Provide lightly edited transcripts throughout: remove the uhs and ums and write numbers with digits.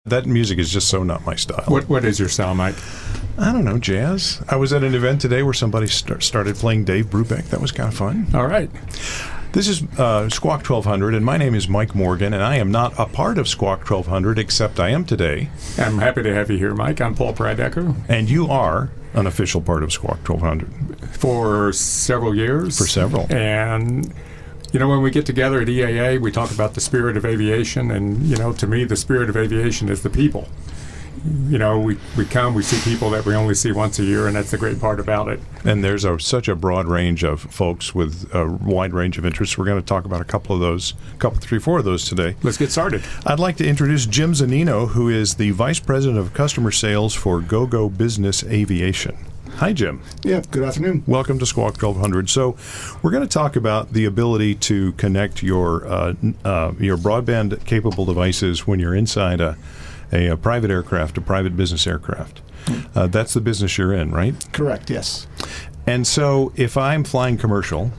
That music is just so not my style. What is your style, Mike? I don't know, jazz. I was at an event today where somebody started playing Dave Brubeck. That was kind of fun. All right. This is Squawk 1200, and my name is Mike Morgan, and I am not a part of Squawk 1200, except I am today. I'm happy to have you here, Mike. I'm Paul Prydecker. And you are an official part of Squawk 1200. For several years. For several. And, you know, when we get together at EAA, we talk about the spirit of aviation, and, you know, to me, the spirit of aviation is the people. You know, we come, we see people that we only see once a year, and that's the great part about it. And there's such a broad range of folks with a wide range of interests. We're going to talk about a couple of those, three, four of those today. Let's get started. I'd like to introduce Jim Zanino, who is the Vice President of Customer Sales for GoGo Business Aviation. Hi, Jim. Yeah, good afternoon. Welcome to Squawk 1200. So we're going to talk about the ability to connect your broadband-capable devices when you're inside a private aircraft, a private business aircraft. That's the business you're in, right? Correct, yes. And so if I'm flying commercial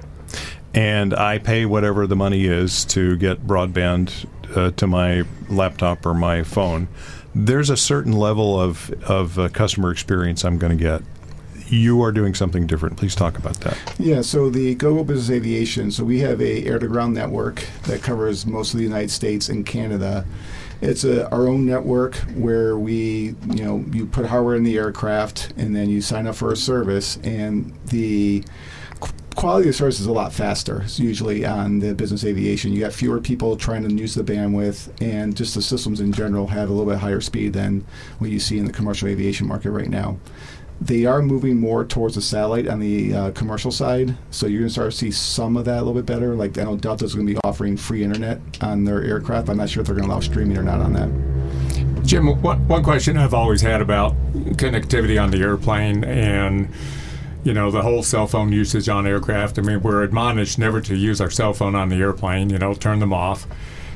and I pay whatever the money is to get broadband to my laptop or my phone, there's a certain level of customer experience I'm going to get. You are doing something different. Please talk about that. Yeah, so the GoGo Business Aviation, so we have a air-to-ground network that covers most of the United States and Canada. It's our own network where you put hardware in the aircraft and then you sign up for a service, and the quality of service is a lot faster. It's usually on the business aviation. You got fewer people trying to use the bandwidth, and just the systems in general have a little bit higher speed than what you see in the commercial aviation market right now. They are moving more towards the satellite on the commercial side, so you're going to start to see some of that a little bit better. Like, I know Delta's going to be offering free internet on their aircraft. I'm not sure if they're going to allow streaming or not on that. Jim, one question I've always had about connectivity on the airplane and, you know, the whole cell phone usage on aircraft. I mean, we're admonished never to use our cell phone on the airplane, you know, turn them off.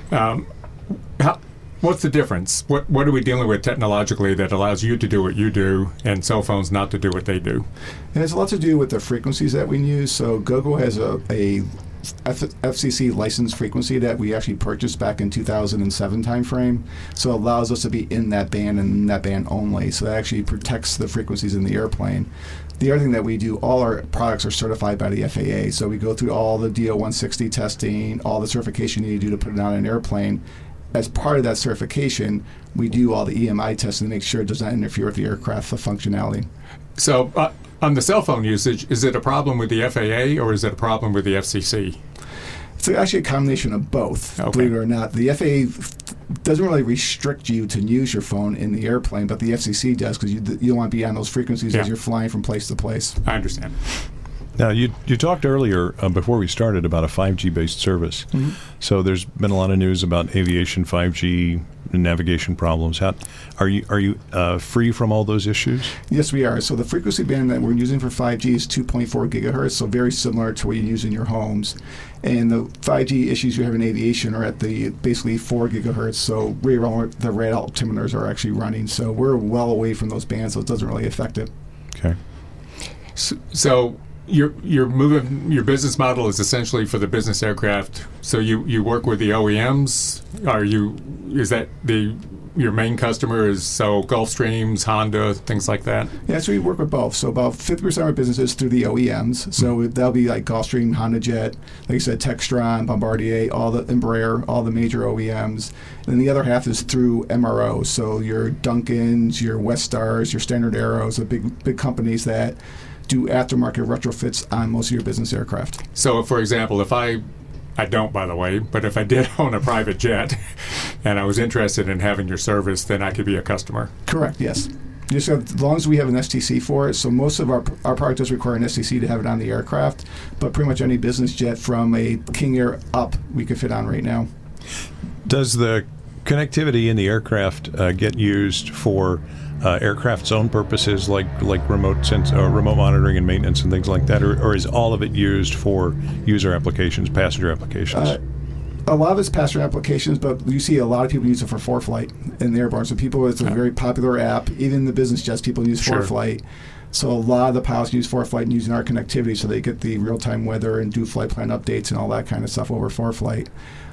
What's the difference? What are we dealing with technologically that allows you to do what you do and cell phones not to do what they do? It has a lot to do with the frequencies that we use. So GoGo has a FCC licensed frequency that we actually purchased back in 2007 timeframe. So it allows us to be in that band and in that band only. So that actually protects the frequencies in the airplane. The other thing that we do, all our products are certified by the FAA. So we go through all the DO 160 testing, all the certification you need to do to put it on an airplane. As part of that certification, we do all the EMI testing to make sure it does not interfere with the aircraft functionality. So on the cell phone usage, is it a problem with the FAA or is it a problem with the FCC? It's actually a combination of both, okay. Believe it or not. The FAA doesn't really restrict you to use your phone in the airplane, but the FCC does, because you don't want to be on those frequencies as you're flying from place to place. I understand. Now, you talked earlier before we started about a 5G-based service. Mm-hmm. So there's been a lot of news about aviation 5G navigation problems. Are you free from all those issues? Yes, we are. So the frequency band that we're using for 5G is 2.4 gigahertz, so very similar to what you use in your homes. And the 5G issues you have in aviation are at the basically 4 gigahertz, so the red altimeters are actually running. So we're well away from those bands, so it doesn't really affect it. Okay. So You're moving. Your business model is essentially for the business aircraft. So you work with the OEMs. Your main customer is Gulfstreams, Honda, things like that? Yeah, so we work with both. So about 50% of our business is through the OEMs. So that'll be like Gulfstream, Honda Jet, like you said, Textron, Bombardier, all the Embraer, all the major OEMs. And then the other half is through MROs. So your Duncans, your Weststars, your Standard Aeros, the big companies that do aftermarket retrofits on most of your business aircraft. So, for example, if I don't, by the way, but if I did own a private jet and I was interested in having your service, then I could be a customer. Correct, yes. Just as long as we have an STC for it. So most of our product does require an STC to have it on the aircraft, but pretty much any business jet from a King Air up, we could fit on right now. Does the connectivity in the aircraft get used for aircraft's own purposes, like remote monitoring and maintenance and things like that, or is all of it used for user applications, passenger applications? A lot of it's passenger applications, but you see a lot of people use it for ForeFlight in the airborne. So it's a very popular app. Even the business jets, people use ForeFlight. So a lot of the pilots use ForeFlight and using our connectivity so they get the real-time weather and do flight plan updates and all that kind of stuff over ForeFlight.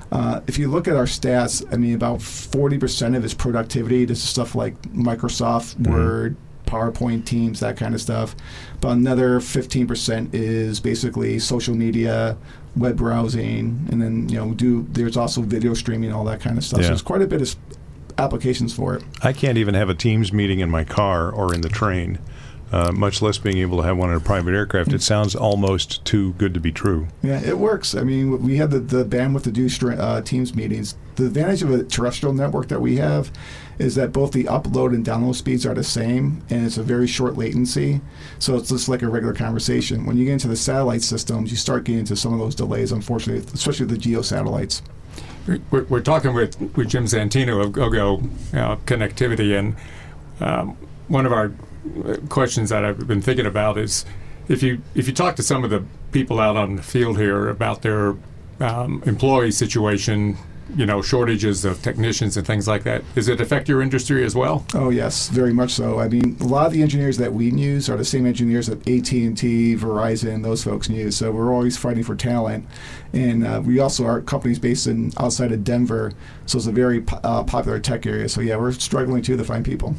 If you look at our stats, I mean, about 40% of his productivity, this is stuff like Microsoft Word, PowerPoint, Teams, that kind of stuff. But another 15% is basically social media, web browsing, and then there's also video streaming, all that kind of stuff. Yeah. So there's quite a bit of applications for it. I can't even have a Teams meeting in my car or in the train, much less being able to have one in a private aircraft. It sounds almost too good to be true. Yeah, it works. I mean, we have the bandwidth to do Teams meetings. The advantage of a terrestrial network that we have is that both the upload and download speeds are the same, and it's a very short latency. So it's just like a regular conversation. When you get into the satellite systems, you start getting into some of those delays, unfortunately, especially the geo satellites. We're talking with Jim Santino of GoGo Connectivity, and one of our questions that I've been thinking about is if you talk to some of the people out on the field here about their employee situation, shortages of technicians and things like that, does it affect your industry as well? Oh yes, very much so. I mean, a lot of the engineers that we use are the same engineers that AT&T, Verizon, those folks use. So we're always fighting for talent, and we also are companies based outside of Denver, so it's a very popular tech area. So yeah, we're struggling too to find people.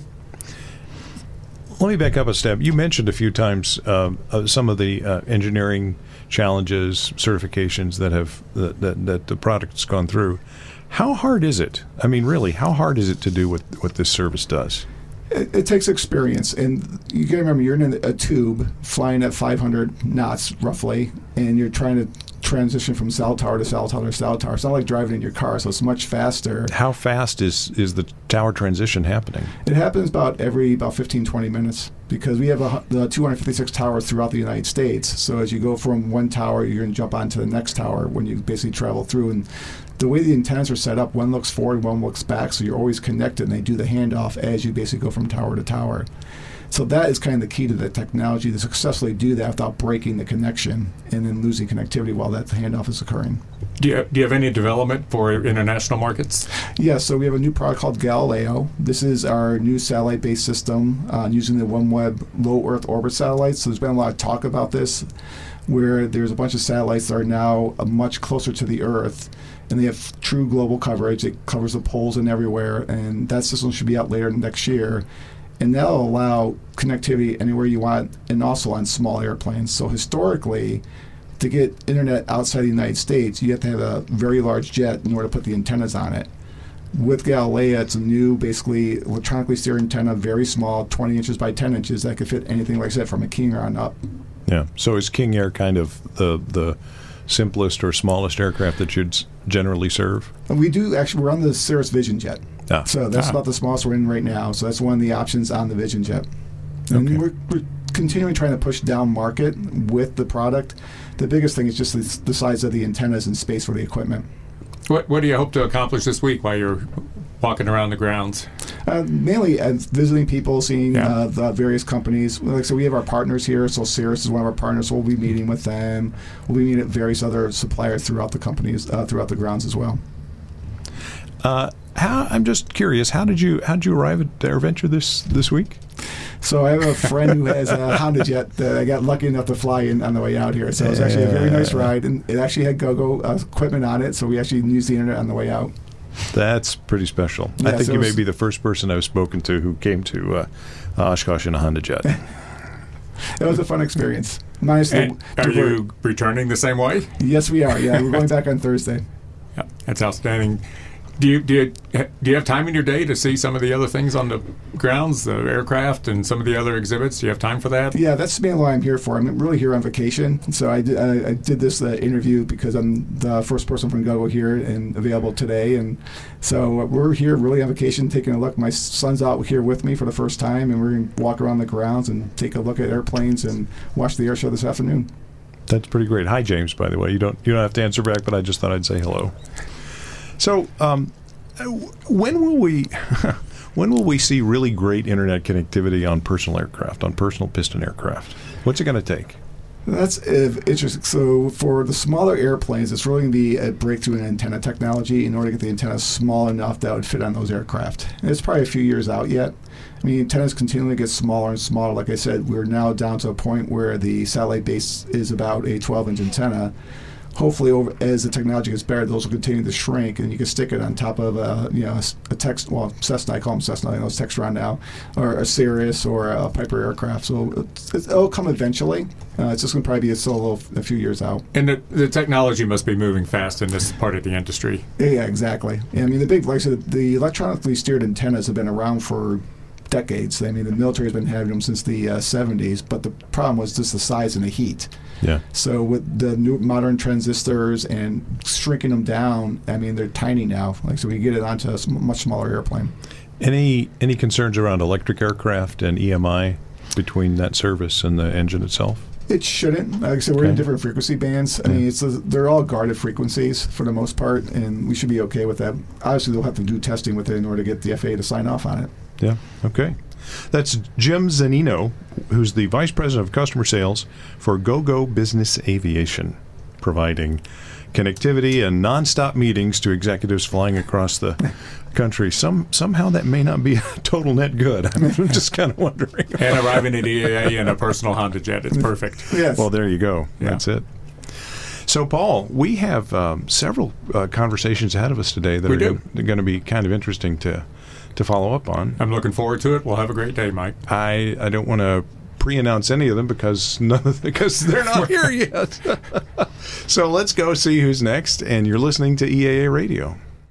Let me back up a step. You mentioned a few times some of the engineering challenges, certifications that the product's gone through. How hard is it? I mean, really, how hard is it to do what this service does? It takes experience, and you got to remember you're in a tube flying at 500 knots roughly, and you're trying to transition from cell tower to cell tower to cell tower. It's not like driving in your car, so it's much faster. How fast is the tower transition happening? It happens about 15, 20 minutes, because we have the 256 towers throughout the United States. So as you go from one tower, you're going to jump onto the next tower when you basically travel through. And the way the antennas are set up, one looks forward, one looks back, so you're always connected, and they do the handoff as you basically go from tower to tower. So that is kind of the key to the technology, to successfully do that without breaking the connection and then losing connectivity while that handoff is occurring. Do you have any development for international markets? Yeah, so we have a new product called Galileo. This is our new satellite-based system using the OneWeb low Earth orbit satellites. So there's been a lot of talk about this, where there's a bunch of satellites that are now much closer to the Earth, and they have true global coverage. It covers the poles and everywhere, and that system should be out later next year. And that'll allow connectivity anywhere you want, and also on small airplanes. So historically, to get internet outside the United States, you have to have a very large jet in order to put the antennas on it. With Galileo, it's a new, basically, electronically steered antenna, very small, 20 inches by 10 inches, that could fit anything like I said from a King Air on up. Yeah. So is King Air kind of the simplest or smallest aircraft that you'd generally serve? And we do actually, we're on the Cirrus Vision Jet. Ah. So that's about the smallest we're in right now. So that's one of the options on the Vision Jet. And Okay. we're continuing trying to push down market with the product. The biggest thing is just the size of the antennas and space for the equipment. What do you hope to accomplish this week while you're walking around the grounds? Mainly visiting people, seeing Yeah. the various companies. Like I said, we have our partners here, so Cirrus is one of our partners, so we'll be meeting with them. We'll be meeting at various other suppliers throughout the companies, throughout the grounds as well. I'm just curious, how did you arrive at AirVenture this week? So I have a friend who has a Honda Jet that I got lucky enough to fly in on the way out here. So it was actually a very nice ride, and it actually had GoGo equipment on it, so we actually used the internet on the way out. That's pretty special. Yeah, I think so you it may was- be the first person I've spoken to who came to Oshkosh in a Honda Jet. It was a fun experience. Minus the, And are you returning the same way? Yes, we are. Yeah, we're going back on Thursday. Yeah, that's outstanding. Do you have time in your day to see some of the other things on the grounds, the aircraft, and some of the other exhibits? Do you have time for that? Yeah, that's mainly what I'm here for. I'm really here on vacation. So I did this interview because I'm the first person from GoGo here and available today. And so we're here really on vacation, taking a look. My son's out here with me for the first time, and we're going to walk around the grounds and take a look at airplanes and watch the air show this afternoon. That's pretty great. Hi, James, by the way. You don't have to answer back, but I just thought I'd say hello. So, when will we see really great internet connectivity on personal aircraft, on personal piston aircraft? What's it going to take? That's interesting. So for the smaller airplanes, it's really going to be a breakthrough in antenna technology in order to get the antenna small enough that would fit on those aircraft. And it's probably a few years out yet. I mean, antennas continually get smaller and smaller. Like I said, we're now down to a point where the satellite base is about a 12-inch antenna. hopefully, as the technology gets better, those will continue to shrink, and you can stick it on top of a text. Well, Cessna, I call them Cessna. I know it's Textron now, or a Cirrus, or a Piper aircraft. So it'll come eventually. It's just going to probably be a few years out. And the technology must be moving fast in this part of the industry. Yeah, exactly. I mean, the electronically steered antennas have been around for decades. I mean, the military has been having them since the 70s, but the problem was just the size and the heat. Yeah. So with the new modern transistors and shrinking them down, I mean, they're tiny now. So we get it onto a much smaller airplane. Any concerns around electric aircraft and EMI between that service and the engine itself? It shouldn't. Like I said, we're in different frequency bands. I mean, they're all guarded frequencies for the most part, and we should be okay with that. Obviously, they'll have to do testing with it in order to get the FAA to sign off on it. Yeah, okay. That's Jim Zanino, who's the Vice President of Customer Sales for GoGo Business Aviation, providing connectivity and nonstop meetings to executives flying across the country. Somehow that may not be a total net good. I'm just kind of wondering. And arriving at EAA in a personal Honda jet. It's perfect. Yes. Well, there you go. Yeah. That's it. So, Paul, we have several conversations ahead of us today that are going to be kind of interesting to follow up on. I'm looking forward to it. We'll have a great day, Mike. I don't want to pre-announce any of them because they're not here yet. So let's go see who's next. And you're listening to EAA Radio.